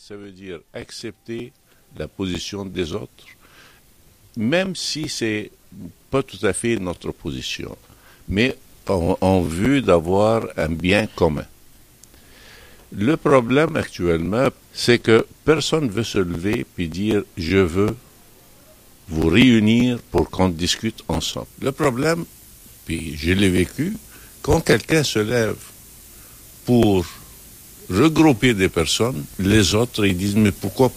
ça veut dire accepter la position des autres, même si c'est pas tout à fait notre position, mais en vue d'avoir un bien commun. Le problème actuellement, c'est que personne ne veut se lever et dire « je veux vous réunir pour qu'on discute ensemble ». Le problème, puis je l'ai vécu, quand quelqu'un se lève pour regrouper des personnes, les autres, ils disent « mais pourquoi pas moi »